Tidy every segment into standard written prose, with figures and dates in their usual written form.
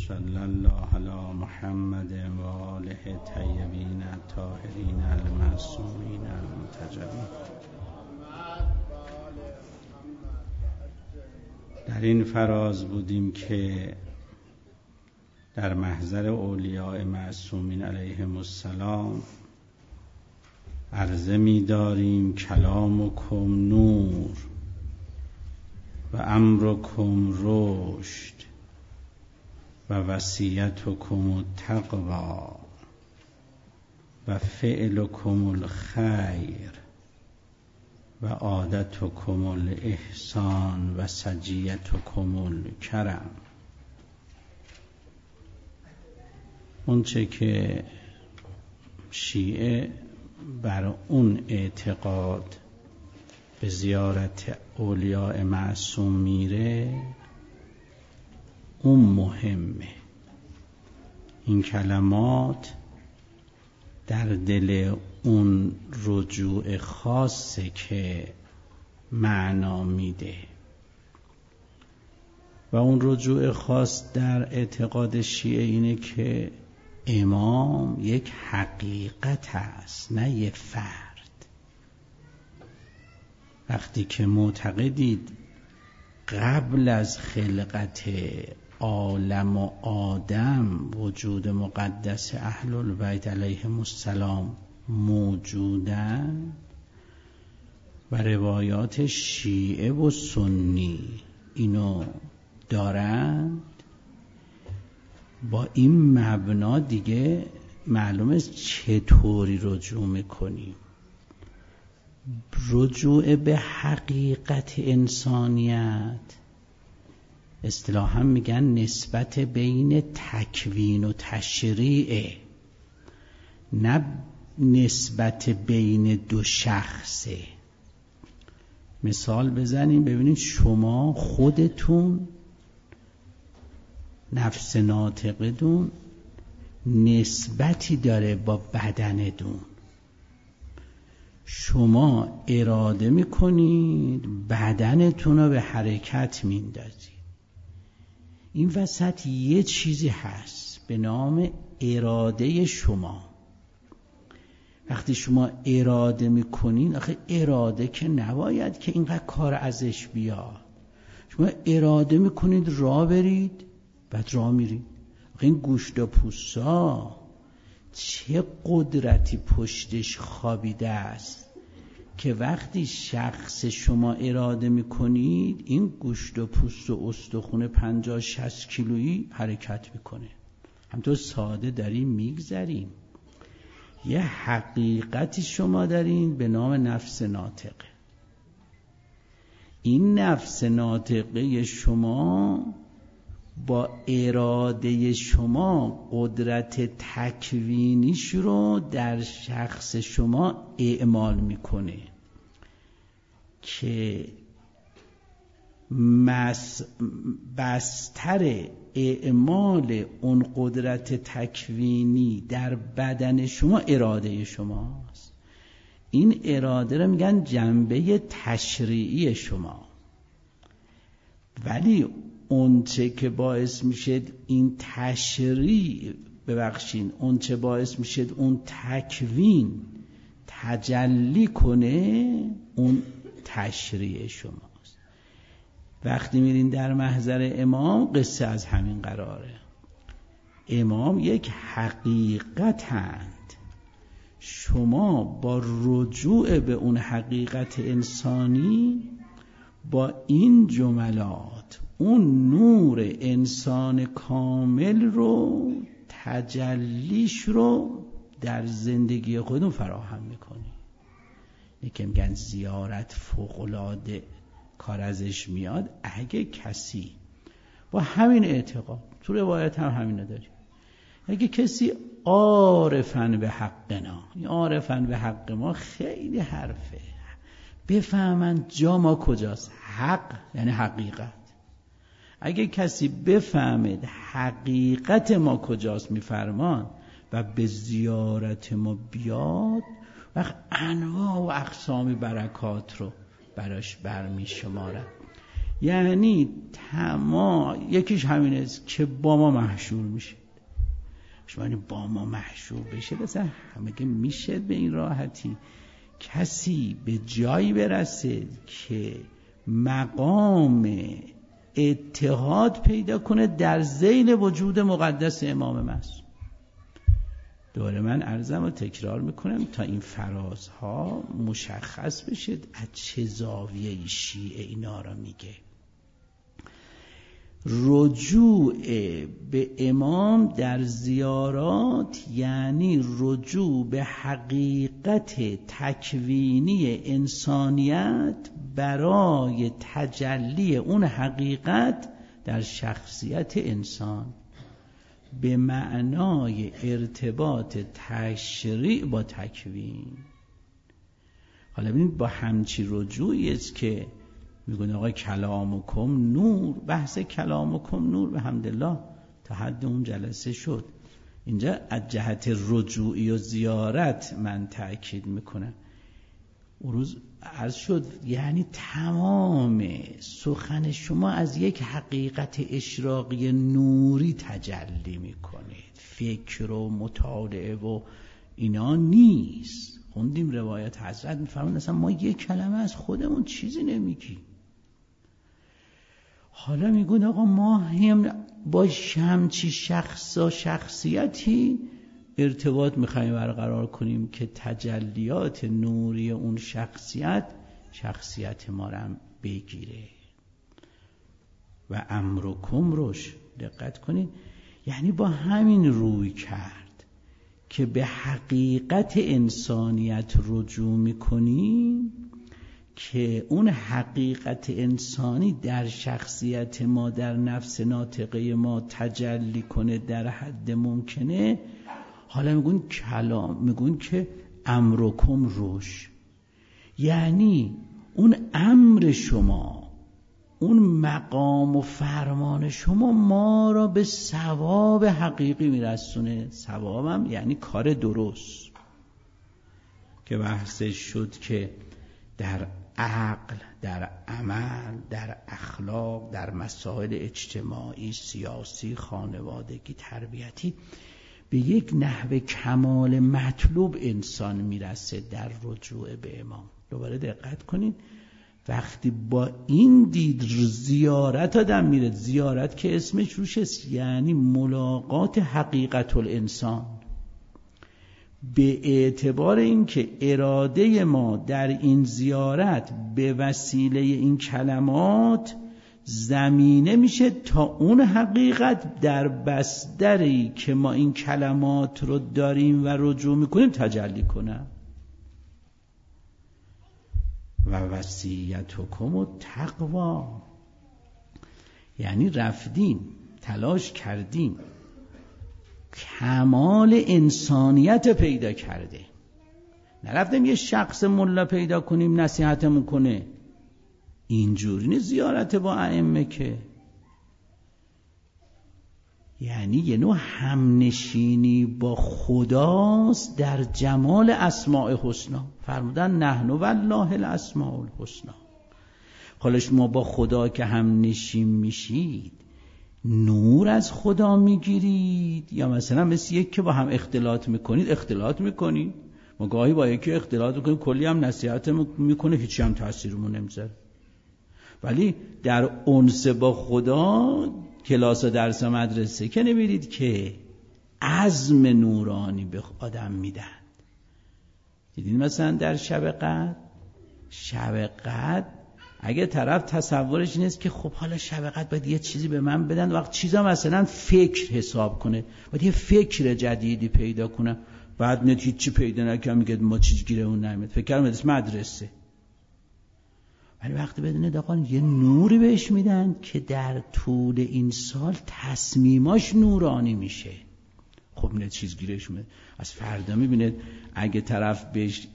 صلی الله علی محمد و آله طیبین الطاهرین المعصومین المنتجبین. در این فراز بودیم که در محضر اولیاء معصومین علیهم السلام عرضه می داریم کلامکم نور و امرکم رشد و وصیتکم التقوی و فعلکم الخیر و عادتکم الاحسان و سجیتکم الکرم. اونچه که شیعه بر اون اعتقاد به زیارت اولیاء معصوم میره، اون مهمه. این کلمات در دل اون رجوع خاصه که معنا میده و اون رجوع خاص در اعتقاد شیعه اینه که امام یک حقیقت است، نه یک فرد. وقتی که معتقدید قبل از خلقت عالم و آدم وجود مقدس اهل البیت علیهم السلام موجودن و روایات شیعه و سنی اینو دارند، با این مبنا دیگه معلومه چطوری رجوع میکنیم. رجوع به حقیقت انسانیت اصطلاحاً میگن نسبت بین تکوین و تشریع، نه نسبت بین دو شخصه. مثال بزنیم ببینید، شما خودتون نفس ناطقتون نسبتی داره با بدنتون. شما اراده میکنید بدنتون رو به حرکت میندازید. این وسط یه چیزی هست به نام اراده شما. وقتی شما اراده میکنید، آخه اراده که نباید که اینقدر کار ازش بیاد. شما اراده میکنید راه برید، بعد راه میرید. آخه این گوشت و پوستا چه قدرتی پشتش خوابیده است که وقتی شخص شما اراده میکنید این گوشت و پوست و استخون 50-60 کیلویی حرکت میکنه. همطور ساده داریم میگذریم. یه حقیقتی شما دارین به نام نفس ناطقه. این نفس ناطقه شما با اراده شما قدرت تکوینیش رو در شخص شما اعمال میکنه که بستر اعمال اون قدرت تکوینی در بدن شما اراده شماست. این اراده رو میگن جنبه تشریعی شما. ولی اونچه که باعث میشه این تشریع، اونچه باعث میشه اون تکوین تجلی کنه، اون تشریع شماست. وقتی میرین در محضر امام، قصه از همین قراره. امام یک حقیقتند. شما با رجوع به اون حقیقت انسانی، با این جملات اون نور انسان کامل رو، تجلیش رو در زندگی خودتون فراهم میکنی. که میگن زیارت فوق‌العاده کار ازش میاد اگه کسی با همین اعتقاد، تو روایت هم همینو داریم، اگه کسی عارفن به حقنا، عارفن به حق ما خیلی حرفه، بفهمن جا ما کجاست. حق یعنی حقیقت. اگه کسی بفهمد حقیقت ما کجاست میفرمان و به زیارت ما بیاد، وقت انواع و اقسام برکات رو براش برمی شمارد. یعنی یکیش همین است که با ما محشور میشه. شما با ما محشور بشه مثلا همه میشه به این راحتی. کسی به جایی برسه که مقام اتحاد پیدا کنه در ذیل وجود مقدس امام معصوم. دوباره من عرضم رو تکرار میکنم تا این فرازها مشخص بشه از چه زاویه شیعه اینا را میگه. رجوع به امام در زیارات یعنی رجوع به حقیقت تکوینی انسانیت برای تجلی اون حقیقت در شخصیت انسان به معنای ارتباط تشریع با تکوین. حالا ببینید با همچی رجوعی است که میگن آقا کلامکم نور، بحث کلامکم نور به حمدالله تا حد اون جلسه شد. اینجا از جهت رجوعی و زیارت من تأکید میکنم. اون روز عرض شد یعنی تمام سخن شما از یک حقیقت اشراقی نوری تجلی میکنه، فکر و مطالعه و اینا نیست. خوندیم روایت حضرت میفرمون اصلا ما یک کلمه از خودمون چیزی نمیگیم. حالا میگون آقا ما هم با همچی شخص و شخصیتی ارتباط میخوایم برقرار کنیم که تجلیات نوری اون شخصیت ما رو بگیره. و امرکم روش دقت کنید، یعنی با همین روی کرد که به حقیقت انسانیت رجوع میکنیم که اون حقیقت انسانی در شخصیت ما، در نفس ناطقه ما تجلی کنه در حد ممکنه. حالا میگون کلام، میگون که امرکم روش، یعنی اون امر شما، اون مقام و فرمان شما ما را به ثواب حقیقی میرسونه. ثوابم یعنی کار درست که بحثش شد که در عقل، در عمل، در اخلاق، در مسائل اجتماعی، سیاسی، خانوادگی، تربیتی به یک نحو کمال مطلوب انسان میرسه در رجوع به امام. دوباره دقت کنید، وقتی با این دید زیارت آدم میره، زیارت که اسمش روش است یعنی ملاقات حقیقت الانسان، به اعتبار اینکه اراده ما در این زیارت به وسیله این کلمات زمینه میشه تا اون حقیقت در بستری که ما این کلمات رو داریم و رجوع میکنیم تجلی کنه. و وصیتکم التقوی، یعنی رفتیم تلاش کردیم کمال انسانیت پیدا کرده، نرفتیم یه شخص ملا پیدا کنیم نصیحتمون کنه. اینجوری نیست زیارت با ائمه که، یعنی یه نوع همنشینی با خداست در جمال اسماء حسنا. فرمودن نحن والله الاسماء الحسنا. حالش ما با خدا که همنشین میشید نور از خدا میگیرید، یا مثلا مثل یک که با هم اختلاط میکنید. ما گاهی با یکی اختلاط میکنیم کلی هم نصیحت میکنه هیچی هم تاثیرمون نمیذاره، ولی در انس با خدا کلاس و درس و مدرسه که نمیرید که عزم نورانی به آدم میدن. دیدین مثلا در شب قدر اگه طرف تصورش اینست که خب حالا شب قدر باید یه چیزی به من بدن، وقت چیزا مثلا فکر حساب کنه، باید یه فکر جدیدی پیدا کنه، بعد نتیجه چی پیدا نکنه میگه ما چیز گیره اون نمیاد، فکر کردم مدرسه. ولی وقتی بدونه دقیقا یه نوری بهش میدن که در طول این سال تصمیماش نورانی میشه، خب نه چیز گیرش میاد. از فردا میبینه اگه طرف بهش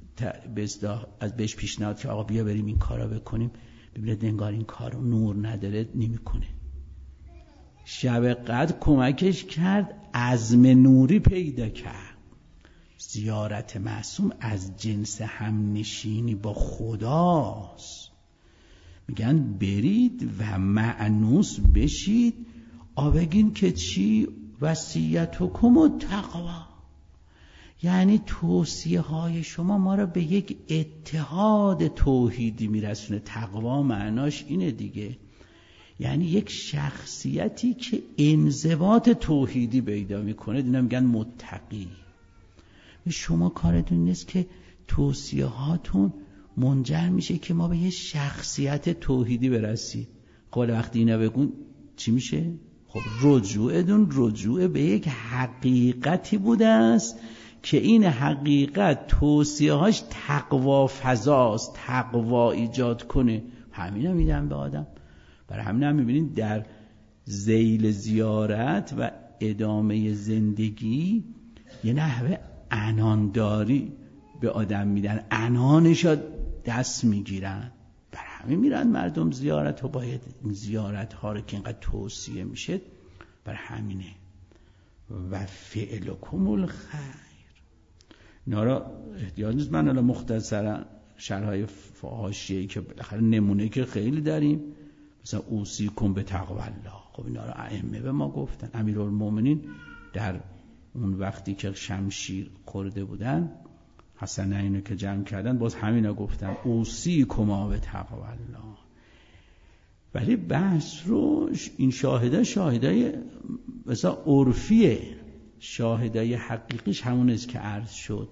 پیشنهاد که آقا بیا بریم این کارا بکنیم، ببینید انگار این کارو نور نداره نمیکنه. شب قدر کمکش کرد عزم نوری پیدا کرد. زیارت معصوم از جنس همنشینی با خداست. میگن برید و مأنوس بشید بگین که چی؟ وصیتکم التقوا. یعنی توصیه های شما ما را به یک اتحاد توحیدی میرسونه. تقوا معناش اینه دیگه، یعنی یک شخصیتی که انضباط توحیدی پیدا میکنه. اینا میگن متقی. شما کارتون نیست که توصیه هاتون منجر میشه که ما به یه شخصیت توحیدی برسیم. خب وقتی اینا بگون چی میشه؟ خب رجوع به یک حقیقتی بوده است که این حقیقت توصیه هاش تقوا فضاست، تقوا ایجاد کنه. همین هم میدن به آدم. برای همین هم میبینید در ذیل زیارت و ادامه زندگی یه نحوه عنانداری به آدم میدن، عنانش دست میگیرن. برای همین میرن مردم زیارت و باید این زیارت ها رو که اینقدر توصیه میشه برای همینه. و فعلکم الخیر. اینا را احتیاج نیست من الان مختصرا شرحای حاشیه‌ای که بالاخره نمونه که خیلی داریم، مثلا اوصیکم به تقوی الله. خب اینا را ائمه به ما گفتن. امیرالمومنین در اون وقتی که شمشیر خورده بودن، حسنینو که جمع کردن، باز همینا گفتن اوصیکما به تقوی الله. ولی بحث رو این شاهدای مثلا عرفیه، شاهدای حقیقیش همون است که عرض شد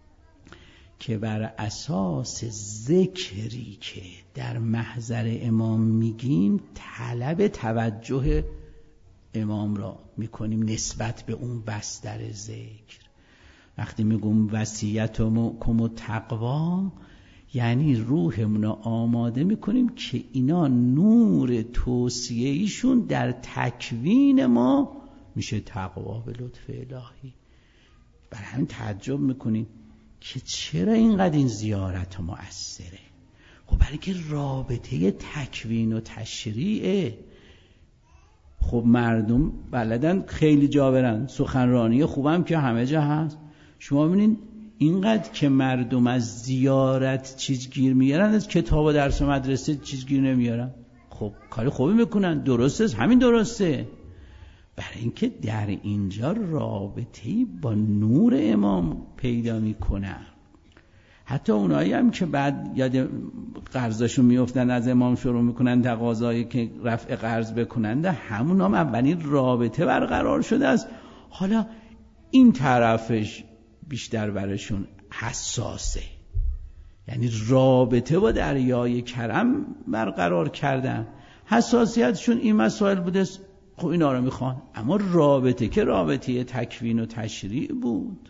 که بر اساس ذکری که در محضر امام میگیم طلب توجه امام را میکنیم نسبت به اون بستر ذکر. وقتی میگم وصیتکم التقوا، یعنی روحمون رو آماده میکنیم که اینا نور توصیه‌ایشون در تکوین ما میشه تقوا به لطف الهی. برای همین تعجب میکنیم که چرا اینقدر این زیارت مؤثره. خب برای که رابطه تکوین و تشریعه. خب مردم بلدن خیلی جا برن، سخنرانی خوبم که همه جا هست. شما ببینید اینقدر که مردم از زیارت چیز گیر میارن، از کتاب و درس و مدرسه چیز گیر نمیارن. خب کاری خوبی میکنن، درسته، همین درسته. برای اینکه در اینجا رابطه‌ای با نور امام پیدا میکنن. حتی اونایی هم که بعد یاد قرضاشون میافتن از امام شروع میکنن تقاضایی که رفع قرض بکنن، همون هم اولین رابطه برقرار شده است. حالا این طرفش بیشتر برشون حساسه، یعنی رابطه با دریای کرم برقرار کردن. حساسیتشون این مسائل بوده، خب اینا رو میخوان. اما رابطه که رابطه تکوین و تشریع بود.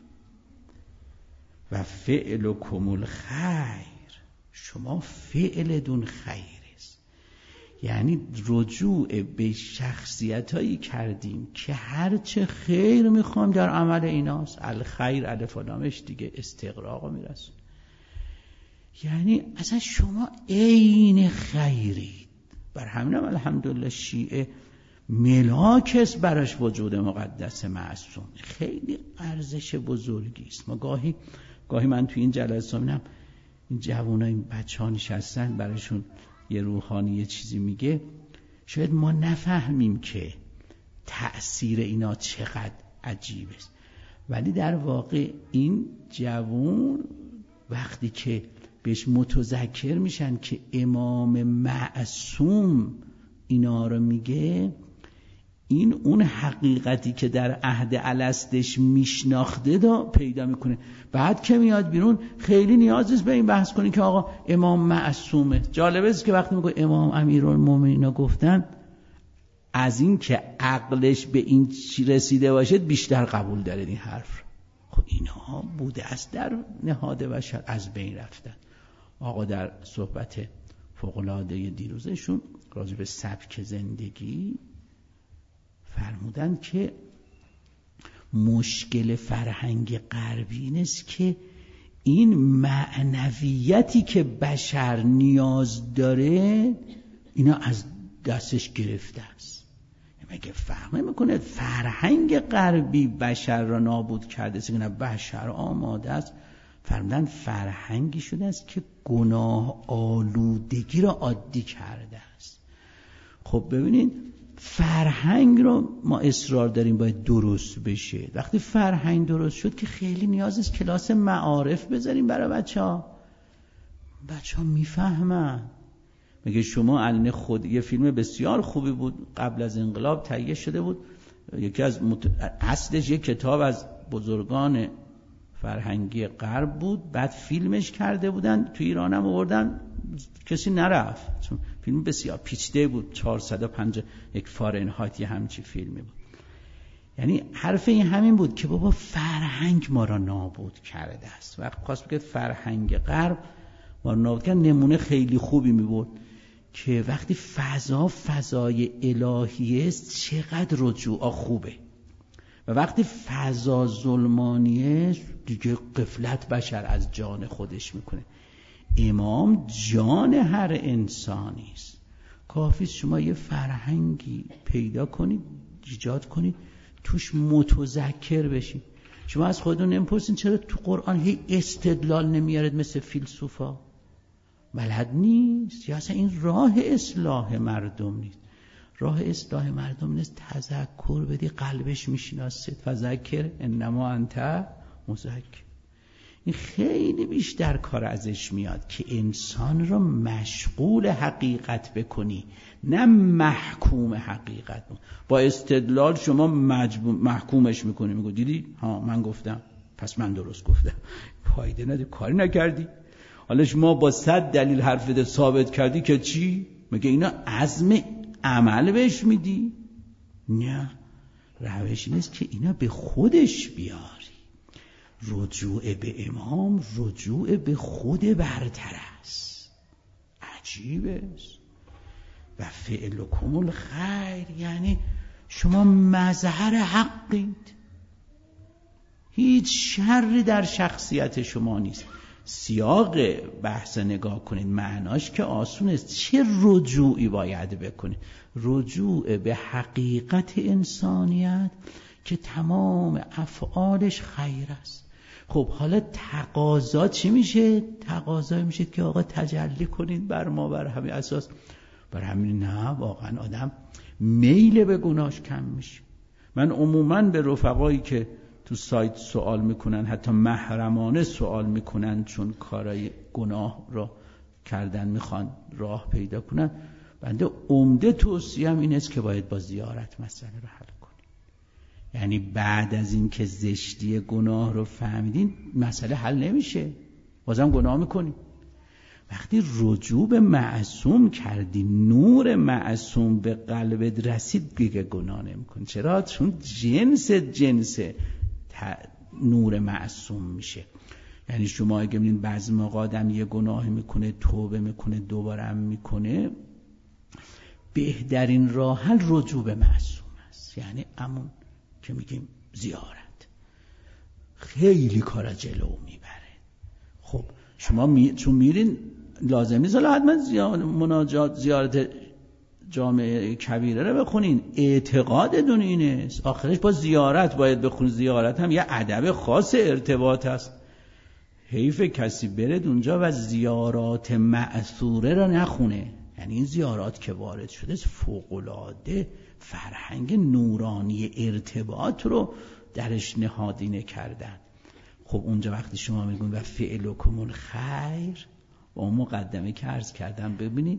و فعلکم الخیر، شما فعلتون خیر است. یعنی رجوع به شخصیتایی کردیم که هرچه خیر میخوام در عمل ایناست. الخیر الف و لامش دیگه استغراق میرسون. یعنی اصلا شما عین خیرید. بر همینم الحمدلله شیعه ملاک است براش وجود مقدس معصوم. خیلی ارزش بزرگی است. ما گاهی من توی این جلسه میبینم این جوانای این بچه‌ها نشستن، براشون یه روحانی یه چیزی میگه، شاید ما نفهمیم که تأثیر اینا چقدر عجیب است. ولی در واقع این جوان وقتی که بهش متذکر میشن که امام معصوم اینا رو میگه، این اون حقیقتی که در عهد الستش میشناخته پیدا میکنه. بعد که میاد بیرون خیلی نیاز نیست به این بحث کنی که آقا امام معصومه. جالبه است که وقتی میگه امام امیرالمومنین گفتن، از این که عقلش به این چی رسیده باشه بیشتر قبول داره این حرف. خب اینها بوده است در نهاد بشر، از بین رفتن. آقا در صحبت فوق‌العاده دیروزشون راجع به سبک زندگی فرمودن که مشکل فرهنگ غربی این است که این معنویتی که بشر نیاز داره اینا از دستش گرفته است. مگه فهم نمی‌کنه فرهنگ غربی بشر را نابود کرده است؟ نه، بشر آماده است فرمودن فرهنگی شده است که گناه آلودگی را عادی کرده است. خب ببینید فرهنگ رو ما اصرار داریم باید درست بشه. وقتی فرهنگ درست شد که خیلی نیاز است کلاس معارف بذاریم برای بچه‌ها میفهمن. میگه شما علن خود، یه فیلم بسیار خوبی بود قبل از انقلاب تهیه شده بود، یکی از اصلش یک کتاب از بزرگان فرهنگی غرب بود، بعد فیلمش کرده بودن، تو ایران هم آوردن، کسی نرفت چون فیلم بسیار پیچیده بود، 450 فارنهایت یه همچی فیلمی بود. یعنی حرف این همین بود که بابا فرهنگ ما را نابود کرده است. وقت خواست بگه فرهنگ غرب ما را نابود کرد، نمونه خیلی خوبی می بود که وقتی فضای الهی است چقدر رجوع خوبه، و وقتی فضا ظلمانیه دیگه غفلت بشر از جان خودش میکنه. امام جان هر انسانی است. کافی شما یه فرهنگی پیدا کنید، ایجاد کنید، توش متذکر بشید. شما از خودتون نمیپرسین چرا تو قرآن هی استدلال نمیارید مثل فیلسوفا؟ بلد نیست، یا اصلا این راه اصلاح مردم نیست. راه اصلاح مردم نیست، تذکر بدی قلبش میشناسه. فذکر انما انت مذکر. این خیلی بیشتر کار ازش میاد که انسان رو مشغول حقیقت بکنی، نه محکوم حقیقت. با استدلال شما محکومش میکنی، میگو دیدی ها من گفتم پس من درست گفتم، فایده نداره، کاری نکردی. حالا شما با 100 دلیل حرفت ثابت کردی که چی؟ میگه اینا عزم عمل بهش میدی؟ نه، روش نیست که اینا به خودش بیاری. رجوع به امام رجوع به خود برتر است. عجیب است. و فعلکم الخیر یعنی شما مظهر حقید، هیچ شری در شخصیت شما نیست. سیاق بحث نگاه کنید، معناش که آسون است. چه رجوعی باید بکنید؟ رجوع به حقیقت انسانیت که تمام افعالش خیر است. خب حالا تقاضا چی میشه؟ تقاضا میشه که آقا تجلی کنید بر ما بر همین اساس. بر همین نه، واقعا آدم میل به گناهش کم میشه. من عموماً به رفقایی که تو سایت سوال میکنن، حتی محرمانه سوال میکنن چون کارای گناه رو کردن میخوان راه پیدا کنن، بنده عمده توصیه‌ام این است که باید با زیارت مسئله رو حل کنید. یعنی بعد از این که زشتی گناه رو فهمیدین مسئله حل نمیشه، بازم گناه میکنید. وقتی رجوع به معصوم کردی، نور معصوم به قلبت رسید، دیگه گناه نمیکنی. چرا؟ چون جنس نور معصوم میشه. یعنی شما اگه ببینید بعضی موقع آدم یه گناه میکنه، توبه میکنه، دوباره هم میکنه، بهترین راه حل رجوع به معصوم است. یعنی همون که میگیم زیارت خیلی کارا جلو میبره. خب شما چون میرین لازم نیست حتما مناجات زیارت جامعه کبیره رو بخونین، اعتقادتون اینه، آخرش با زیارت باید بخونین. زیارت هم یه ادب خاص ارتباط است. حیف کسی برد اونجا و زیارات مأثوره رو نخونه. یعنی این زیارات که وارد شده فوق‌العاده فرهنگ نورانی ارتباط رو درش نهادینه کردن. خب اونجا وقتی شما میگون و فعلکم الخیر، با اون مقدمه که عرض کردم، ببینید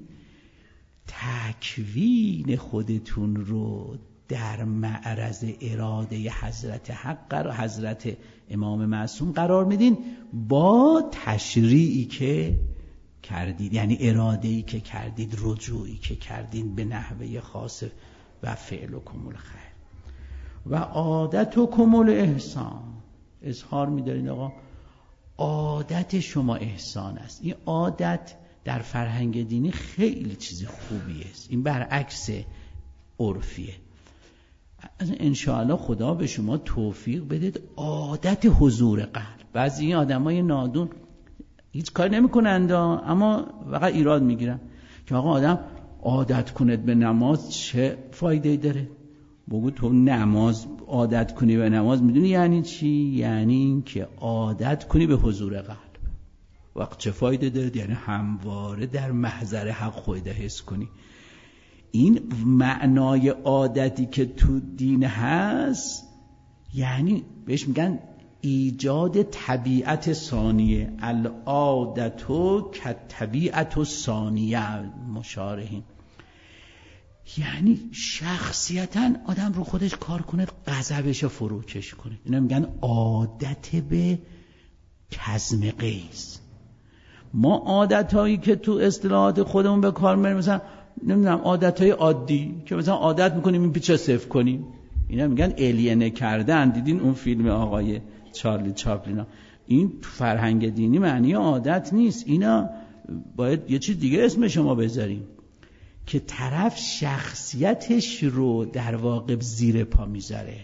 تکوین خودتون رو در معرض اراده حضرت حق، حضرت امام معصوم قرار میدین با تشریعی که کردید، یعنی اراده‌ای که کردید، رجوعی که کردید به نحوه خاص. و فعلکم الخیر و عادتکم الاحسان، اظهار می‌دارید آقا عادت شما احسان است. این عادت در فرهنگ دینی خیلی چیز خوبی است، این برعکس عرفیه. انشاءالله خدا به شما توفیق بدید عادت حضور قلب. بعضی این آدمای نادون هیچ کاری نمی‌کنند اما فقط ایراد میگیرن که آقا آدم عادت کند به نماز، چه فایده‌ای داره؟ بگو تو نماز عادت کنی به نماز، میدونی یعنی چی؟ یعنی این که عادت کنی به حضور قلب. وقت چه فایده داره؟ یعنی همواره در محضر حق خودت حس کنی. این معنای عادتی که تو دین هست، یعنی بهش میگن ایجاد طبیعت ثانیه، العادتو که طبیعت ثانیه مشارحین. یعنی شخصیتاً آدم رو خودش کار کنه، غضبش رو فروکش کنه. اینا میگن عادت به کظم غیظ. ما عادتایی که تو اصطلاحات خودمون به کار میبریم، مثلا نمیدونم عادتهای عادی که مثلا عادت میکنیم این پیچا صفر کنیم، اینا میگن الینه کردن. دیدین اون فیلم آقای چارلی چاپلینا؟ این تو فرهنگ دینی معنی عادت نیست. اینا باید یه چیز دیگه اسم شما بذاریم که طرف شخصیتش رو در واقع زیر پا میذاره.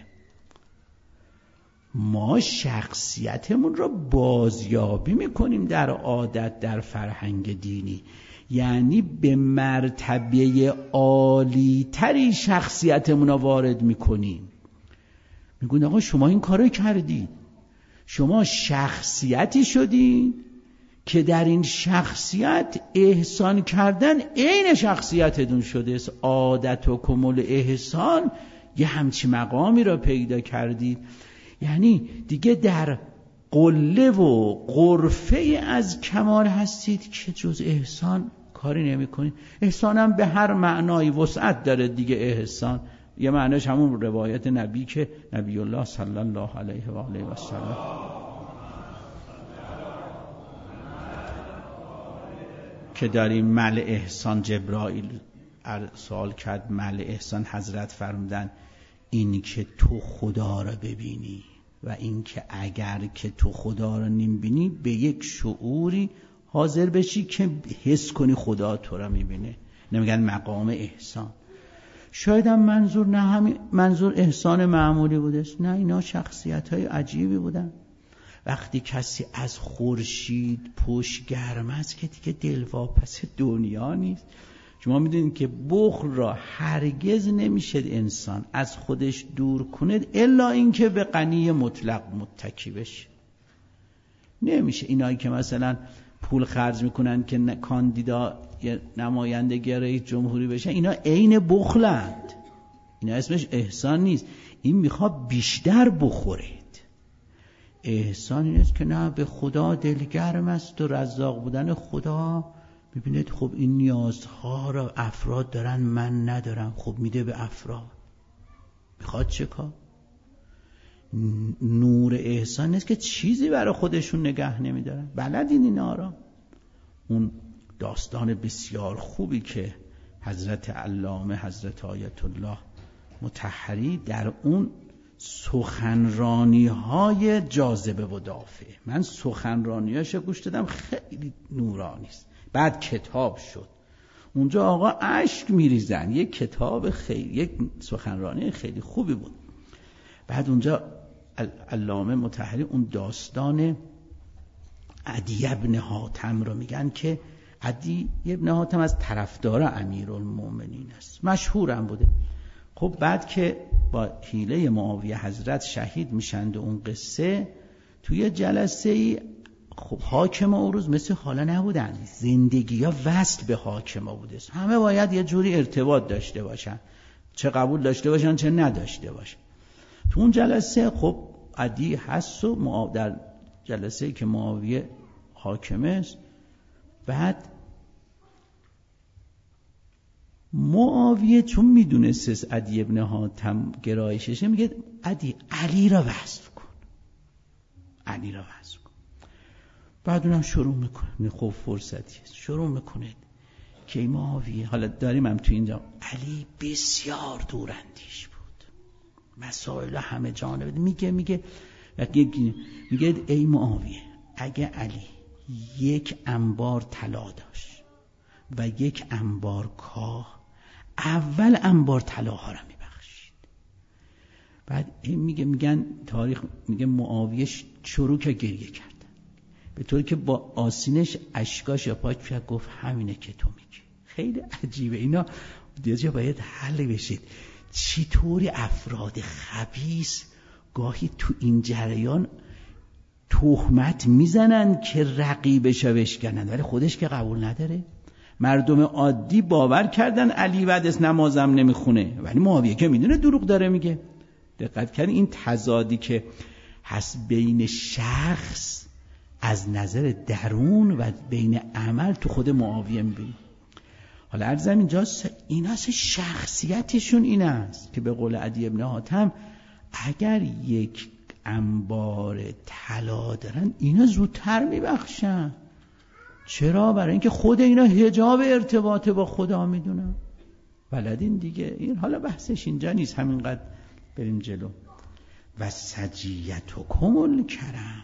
ما شخصیتمون رو بازیابی میکنیم در عادت، در فرهنگ دینی، یعنی به مرتبه عالی تری شخصیتمون رو وارد میکنیم. میگون آقا شما این کارو کردید، شما شخصیتی شدید که در این شخصیت احسان کردن عین شخصیتتون شده. عادت و کمال احسان یه همچی مقامی را پیدا کردید، یعنی دیگه در قله و غرفه از کمال هستید که جز احسان کاری نمی کنید. احسان هم به هر معنای وسعت داره دیگه. احسان یه معنیش همون روایت نبی که نبی الله صلی الله علیه و آله و سلم که در این مل احسان جبرائیل سوال کرد، مل احسان حضرت فرمودن این که تو خدا را ببینی و این که اگر که تو خدا را نمیبینی به یک شعوری حاضر بشی که حس کنی خدا تو را میبینه. نمیگن مقام احسان. شاید هم منظور نه همین منظور احسان معمولی بودش، نه، اینا شخصیت های عجیبی بودن. وقتی کسی از خورشید پشت گرم است که دیگه دلواپس دنیا نیست. شما میدونید که بخل را هرگز نمیشه انسان از خودش دور کنه الا اینکه به غنی مطلق متکی بشه. نمیشه. اینایی که مثلا پول خرج میکنن که کاندیدا یا نمایندگی رئیس جمهوری بشن، اینا عین بخلند. اینا اسمش احسان نیست. این میخواد بیشتر بخورید. احسان این است که نه، به خدا دلگرم است و رزاق بودن خدا. ببینید خب این نیازها را افراد دارن، من ندارم، خب میده به افراد. میخواد چه کار؟ نور احسان نیست که چیزی برای خودشون نگه نمیدارن. بلدین اینا را. اون داستان بسیار خوبی که حضرت علامه حضرت آیت الله مطهری در اون سخنرانی های جاذبه و دافعه، من سخنرانیاشو گوش دادم، خیلی نورانی است. بعد کتاب شد، اونجا آقا اشک میریزن. یک کتاب خیلی، یک سخنرانی خیلی خوبی بود. بعد اونجا علامه مطهری اون داستان عدی ابن حاتم رو میگن که عدی ابن حاتم از طرفدار امیرالمومنین است، مشهورم بوده. خب بعد که با حیله معاویه حضرت شهید میشند اون قصه، توی جلسه ای خب حاکم اون روز مثل حالا نبودن، زندگی ها وصل به حاکم ها بوده. همه باید یه جوری ارتباط داشته باشن، چه قبول داشته باشن چه نداشته باشن. تو اون جلسه خب عدی هست و در جلسه که معاویه حاکم است، بعد معاویه چون میدونست عدی ابن حاتم گرایششه، میگه عدی علی را وصف کن، علی را وصف کن. بعد اونم شروع میکنه، خب فرصتی است، شروع میکنه که معاویه، حالا داریم هم تو اینجا، علی بسیار دوراندیش بود، مسائل همه جانبه. میگه ای معاویه، اگه علی یک انبار طلا داشت و یک انبار کاه، اول انبار طلاها را میبخشید. بعد میگن تاریخ میگه معاویه شروع که گریه کردن، به طوری که با آسینش اشکاش پاک کرد، گفت همینه که تو میگی. خیلی عجیبه اینا، دیگه باید حل بشید. چطوری افراد خبیث گاهی تو این جریان تهمت میزنن که رقیبش رو بشکنن، ولی خودش که قبول نداره. مردم عادی باور کردن علی بعد از نمازم نمیخونه، ولی معاویه که میدونه دروغ داره میگه. دقت کردین این تضادی که هست بین شخص از نظر درون و بین عمل تو خود معاویه میبینیم. حالا عرضم اینجاست این هست شخصیتشون این است که به قول عدی ابن حاتم اگر یک انبار طلا دارن اینا زودتر میبخشن. چرا؟ برای اینکه خود اینا حجاب ارتباط با خدا میدونن. بلدین دیگه. این حالا بحثش اینجا نیست، همینقدر بریم جلو. و سجیتکم الکرم،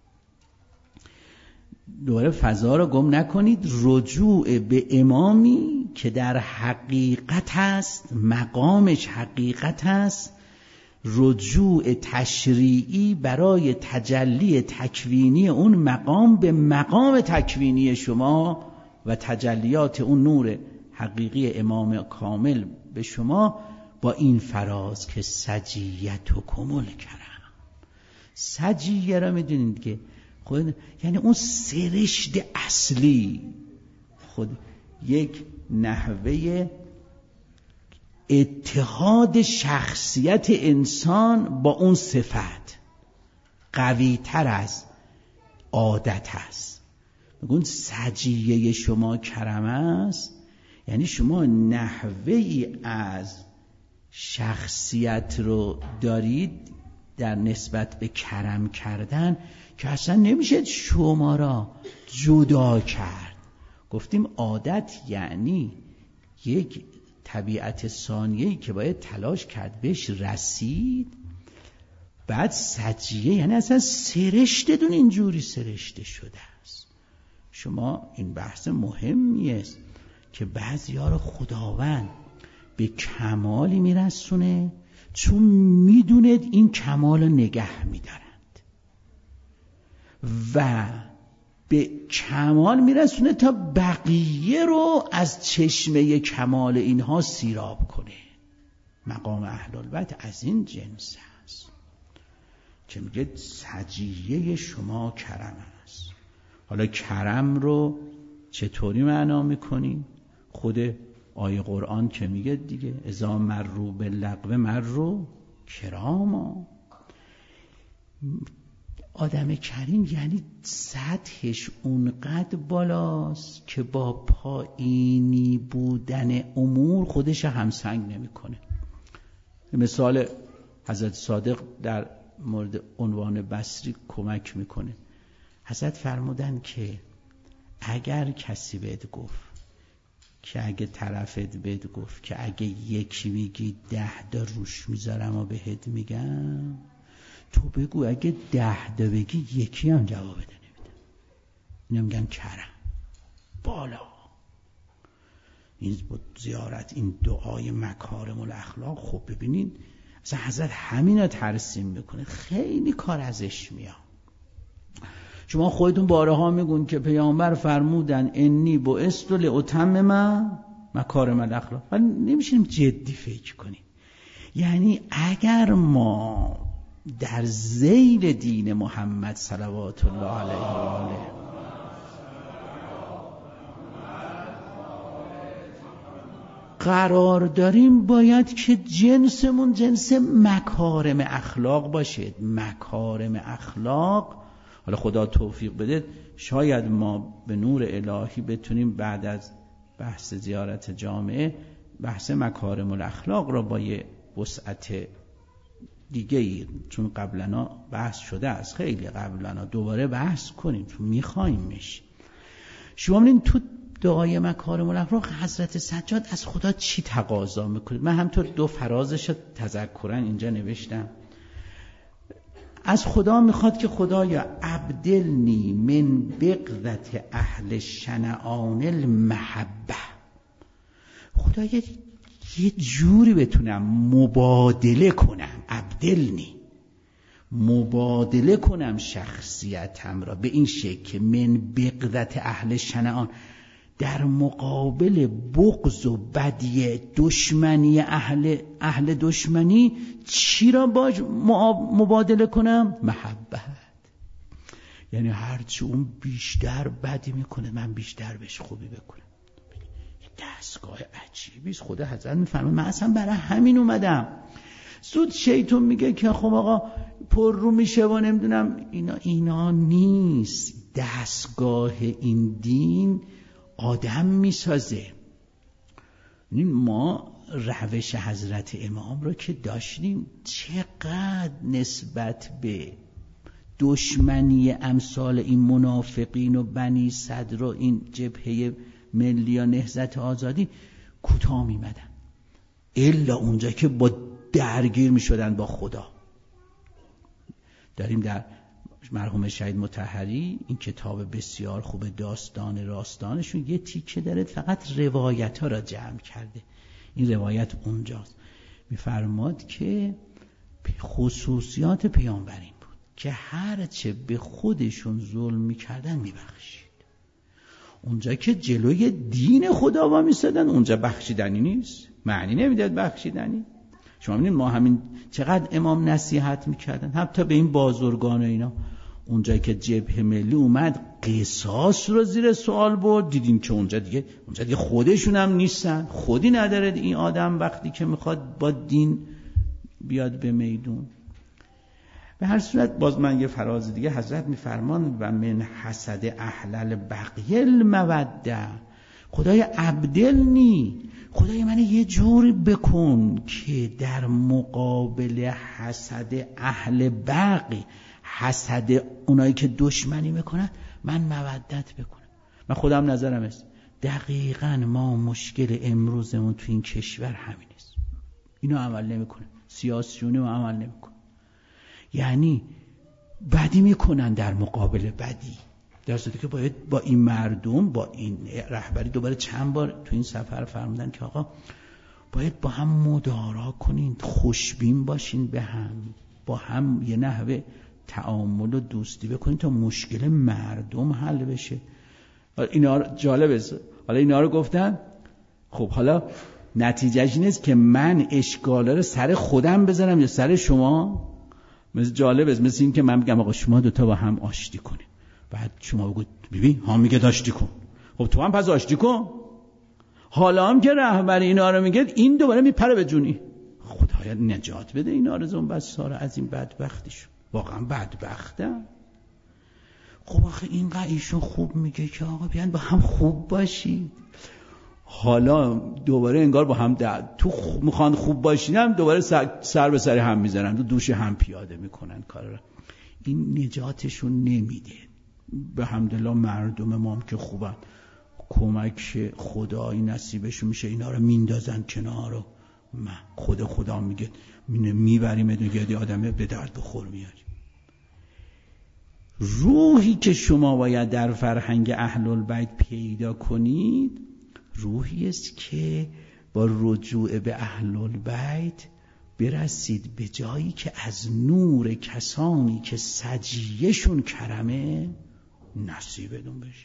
دوباره فضا رو گم نکنید. رجوع به امامی که در حقیقت است، مقامش حقیقت است، رجوع تشریعی برای تجلی تکوینی اون مقام به مقام تکوینی شما و تجلیات اون نور حقیقی امام کامل به شما، با این فراز که سجیتکم الکرم. سجیه را میدونید که خود یعنی اون سرشت اصلی، خود یک نحوه اتحاد شخصیت انسان با اون صفت قوی تر از عادت است. بگون سجیه شما کرم است، یعنی شما نحوهی از شخصیت رو دارید در نسبت به کرم کردن که اصلا نمیشه شما را جدا کرد. گفتیم عادت یعنی یک طبیعت ثانیه‌ای که باید تلاش کرد بهش رسید. بعد سجیه یعنی اصلا سرشتتون اینجوری سرشته شده است. شما این بحث مهمی است که بعضی‌ها رو خداوند به کمالی میرسونه چون میدوند این کمال رو نگه میدارند و به کمال میرسونه تا بقیه رو از چشمه کمال اینها سیراب کنه. مقام اهل البیت از این جنس است که میگه سجیه شما کرم است. حالا کرم رو چطوری معنا میکنیم؟ خود آیه قرآن که میگه دیگه اذا مروا باللغو مروا کراما. آدم کریم یعنی سطحش اونقدر بالاست که با پایینی بودن امور خودش همسنگ نمیکنه. مثال حضرت صادق در مورد عنوان بصری کمک میکنه. حضرت فرمودن که اگر کسی بهت گفت که اگه طرفت بهت گفت که اگه یکی میگی 10 تا روش میذارم و بهت میگم، تو بگو اگه 10 تا بگی یکی هم جواب بده نمیده. اینو میگن کرم بالا. این زیارت، این دعای مکارم الاخلاق. خب ببینید اصلا حضرت همین رو ترسیم میکنه، خیلی کار ازش میاد. شما خودتون بارها میگون که پیامبر فرمودن انی بعثت لاتمم مکارم الاخلاق، ولی نمیشیم جدی فکر کنیم. یعنی اگر ما در ذیل دین محمد صلوات الله علیه و آله قرار داریم، باید که جنسمون جنس مکارم اخلاق باشه. مکارم اخلاق، حالا خدا توفیق بده شاید ما به نور الهی بتونیم بعد از بحث زیارت جامعه بحث مکارم الاخلاق را با یه وسعت دیگه، چون قبلنا بحث شده است، خیلی قبلنا دوباره بحث کنیم چون میخوایمش. شما ببینید تو دعای مکارم الاخلاق حضرت سجاد از خدا چی تقاضا میکنید؟ من همطور 2 فرازش تذکرا اینجا نوشتم. از خدا میخواد که خدایا ابدلنی من بغضة اهل شنعان المحبه. خدایا یه جوری بتونم مبادله کنم، ابدلنی مبادله کنم شخصیتم را به این شکل که من بغضة اهل شنعان، در مقابل بغض و بدی دشمنی اهل دشمنی چی را باش مبادله کنم؟ محبت. یعنی هرچی اون بیشتر بدی میکنه من بیشتر بهش خوبی بکنم. دستگاه عجیبیست. خدا حضرت میفرماید من اصلا برای همین اومدم. زود شیطان میگه که خب آقا پر رو میشه و نمیدونم اینا نیست. دستگاه این دین آدم میسازه. ما روش حضرت امام رو که داشتیم، چقدر نسبت به دشمنی امثال این منافقین و بنی صدر و این جبهه ملی یا نهضت آزادی کوتاه میمدن، الا اونجا که با درگیر میشدن با خدا. داریم در مرحوم شهید مطهری این کتاب بسیار خوب داستان راستانشون یه تیکه داره فقط روایت ها را جمع کرده. این روایت اونجاست. میفرماد که خصوصیات پیامبرین بود که هرچه به خودشون ظلم میکردن میبخشید. اونجا که جلوی دین خدا وا میستادن اونجا بخشیدنی نیست، معنی نمیداد بخشیدنی. شما ببینید ما همین چقدر امام نصیحت میکردن حتی به این بازرگان و اینا. اونجا که جبهه ملی اومد قصاص رو زیر سوال برد، دیدیم که اونجا دیگه خودشون هم نیستن، خودی نداره این آدم وقتی که میخواد با دین بیاد به میدون. به هر صورت باز من یه فراز دیگه حضرت میفرمان و من حسد اهل البغی الموده. خدای عبدل نی، خدای من یه جوری بکن که در مقابل حسد اهل بغی، حسد اونایی که دشمنی میکنن، من مودت بکنم. من خودم نظرم است دقیقاً ما مشکل امروزمون تو این کشور همین است. اینو عمل نمیکنه، سیاسیونی رو عمل نمیکنه. یعنی بدی میکنن در مقابل بدی، در صورتی که باید با این مردم، با این رهبری دوباره چند بار تو این سفر فرمودن که آقا باید با هم مدارا کنین، خوشبین باشین به هم، با هم یه نحوه تعامل و دوستی بکنین تا مشکل مردم حل بشه. اینا جالبه. حالا اینا رو گفتن، خب حالا نتیجهش این است که من اشکالا رو سر خودم بذارم یا سر شما؟ مثل جالبه، مثل این که من بگم آقا شما دوتا با هم آشتی کنین، بعد شما بگو ببین ها میگه آشتی کن، خب تو هم پس آشتی کن. حالا هم که رهبر اینا رو میگه این دوباره میپره به جونی. خدایا نجات بده این آرزون بساره از این بدبختیشون. واقعا بدبختم. خب آخه اینقدر ایشون خوب میگه که آقا بیان با هم خوب باشید، حالا دوباره انگار با هم تو میخوان خوب باشینم دوباره سر به سر هم میزنن، تو دوش هم پیاده میکنن کار را. این نجاتشون نمیده. به حمدالله مردم ما هم که خوبن، کمک خدایی نصیبشون میشه، اینا رو میندازن کنار و خدا میگه میبریم دیگه آدم به درد بخور میاریم. روحی که شما باید در فرهنگ اهل البیت پیدا کنید روحی است که با رجوع به اهل البیت برسید به جایی که از نور کسانی که سجیهشون کرمه نصیبتون بشه.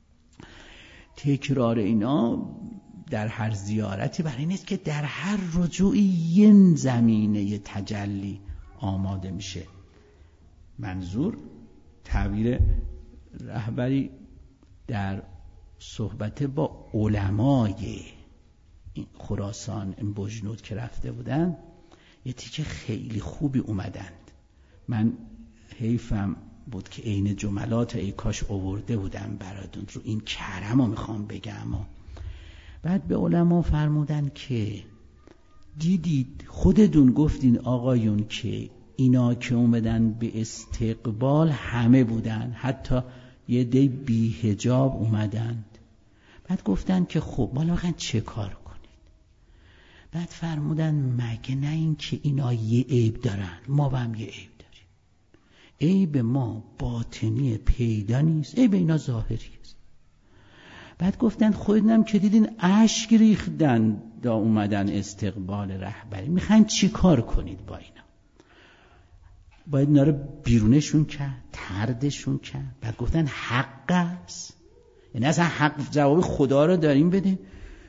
تکرار اینا در هر زیارتی برای این است که در هر رجوعی یه زمینه تجلی آماده میشه. منظور تعبیر رهبری در صحبت با علمای خراسان این بجنود که رفته بودن یه تیکه خیلی خوبی اومدند. من حیفم بود که عین جملات ای کاش آورده بودم براتون، رو این کرمو میخوام بگم. بعد به علما فرمودن که دیدید خودتون گفتین آقایون که اینا که اومدن به استقبال همه بودن، حتی یه دی بی حجاب اومدند. بعد گفتن که خب مالا بخواین چه کار کنید؟ بعد فرمودن مگه نه این که اینا یه عیب دارن، ما هم یه عیب داریم. عیب ما باطنی پیدا نیست، عیب اینا ظاهری است. بعد گفتن خودتونم که دیدین اشک ریختن دا اومدن استقبال رهبری، میخواین چی کار کنید با اینا؟ باید اینا رو بیرونشون کرد، تردشون کرد. بعد گفتن حق است، یعنی اصلا حق جواب خدا رو داریم بده.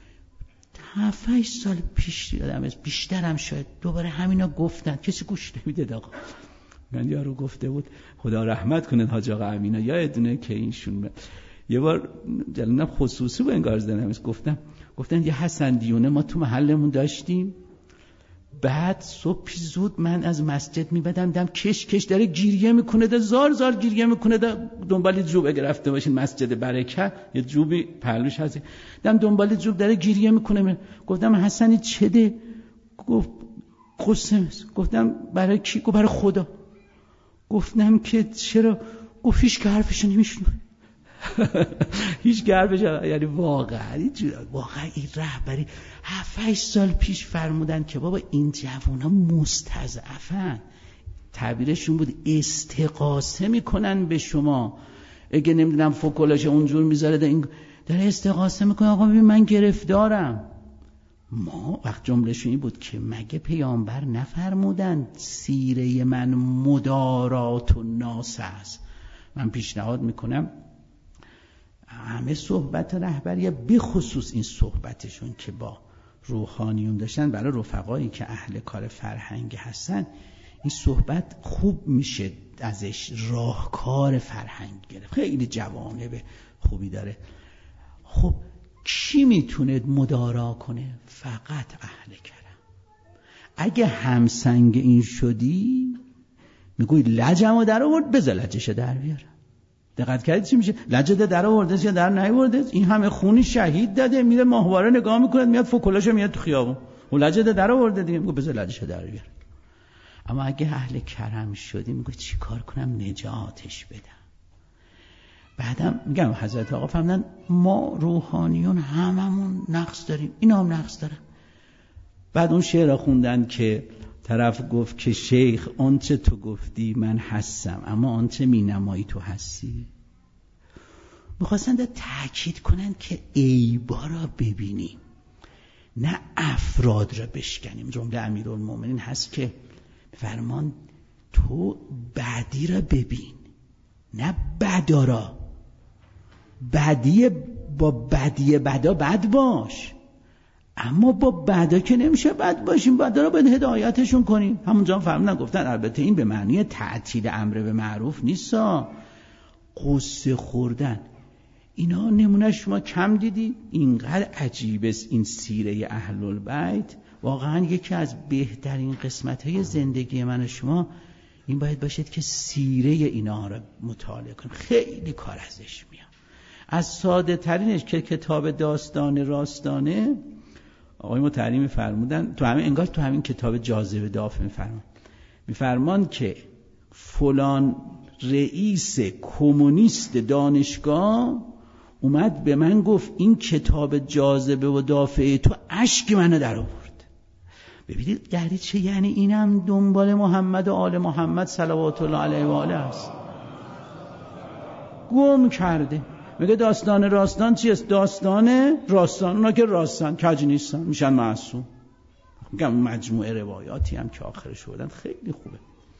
7-8 سال پیش یادم بیشترم شاید دوباره همینا گفتن، کسی گوش نمیده. آقا من یارو گفته بود خدا رحمت کنه حاج آقا امینا، یادتونه که اینشون یه بار جلنم خصوصی با انگار زدنم گفتن یه حسن دیونه ما تو محلمون داشتیم، بعد صبح زود من از مسجد میبدم دم کش داره گریه میکنه، زار گریه میکنه، دنبال جوب اگه رفته باشین مسجد برکت یه جوبی پهلوش هست، دنبال جوب داره گریه میکنه. گفتم حسنی چه ده؟ گفت قصه. گفتم برای کی؟ گفت برای خدا. گفتم که چرا؟ گفت هیچ که حرفشو نمیشنوه. هیچ گربش، یعنی واقعا این رهبری 7-8 سال پیش فرمودن که بابا این جوونا مستضعفن، تعبیرشون بود استغاثه میکنن به شما، اگه نمیدونم فوکولاش اونجور میذاره این داره استغاثه میکنه، آقا ببین من گرفتارم. ما وقت جملهشون این بود که مگه پیامبر نفرمودن سیره من مدارات و ناس است؟ من پیشنهاد میکنم همه صحبت رهبری به خصوص این صحبتشون که با روحانیون داشتن برای رفقایی که اهل کار فرهنگ هستن، این صحبت خوب میشه ازش راهکار فرهنگ گرفت، خیلی جوانب خوبی داره. خب کی میتونه مدارا کنه؟ فقط اهل کرم. اگه همسنگ این شدی میگوی لجمو در آورد، بذار لجشو در بیارم. دقت کردید چی میشه؟ لجده در آورده یا در نیاورده؟ این همه خونی شهید داده، میره ماهواره نگاه میکنه، میاد فوکلاشو میاد تو خیابون، و لجده در آورده دیگه، میگه بذار لجشو در بیار. اما اگه اهل کرم شدی میگه چی کار کنم نجاتش بدم. بعدم میگم حضرت آقا فهمیدن ما روحانیون هممون نقص داریم، اینا هم نقص دارن. بعد اون شعر خوندن که طرف گفت که شیخ آنچه تو گفتی من هستم، اما آنچه می نمایی تو هستی. میخواستن در تأکید کنن که عیبا را ببینیم نه افراد را بشکنیم. جمله امیرالمومنین هست که فرمان تو بدی را ببین نه بدا را. بدی با بدی بدا بد باش، اما با بدا که نمیشه بد باشیم، بدا را باید هدایتشون کنیم. همونجا فرمودن گفتن البته این به معنی تعطیل امر به معروف نیستا، قصه خوردن. اینا نمونه شما کم دیدی؟ اینقدر عجیب است این سیره اهل البیت. واقعا یکی از بهترین قسمت‌های زندگی من و شما این باید باشد که سیره اینا را مطالعه کنیم، خیلی کار ازش میاد. از ساده ترینش که کتاب داستان راستانه، آقای مترجم فرمودن تو همین انگار تو همین کتاب جاذبه دافع میفرمان که فلان رئیس کمونیست دانشگاه اومد به من گفت این کتاب جاذبه و دافع تو اشک منو در آورد. ببینید یعنی چه؟ یعنی اینم دنبال محمد و آل محمد صلوات الله علیه و آله است. گم کرده. میگه داستان راستان چیست؟ داستان راستان اونا که راستن کج نیستن میشن معصوم. میگم مجموعه روایاتی هم که آخرش شدن خیلی خوبه.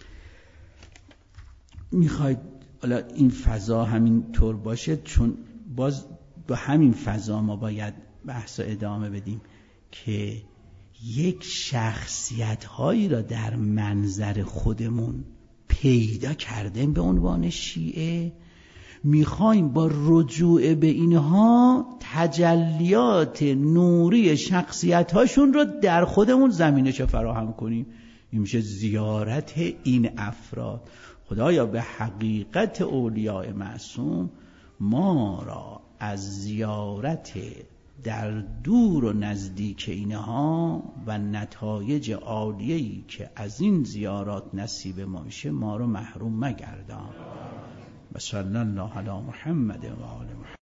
میخواید حالا این فضا همین طور باشه، چون باز با همین فضا ما باید بحث ادامه بدیم که یک شخصیت هایی را در منظر خودمون پیدا کردیم به عنوان شیعه، میخوایم با رجوع به اینها تجلیات نوری شخصیت هاشون رو در خودمون زمینش فراهم کنیم. این میشه زیارت این افراد. خدایا به حقیقت اولیاء معصوم ما را از زیارت در دور و نزدیک اینها و نتایج عالیه‌ای که از این زیارات نصیب ما میشه ما رو محروم مگردان. و صلی الله علی محمد و آل محمد.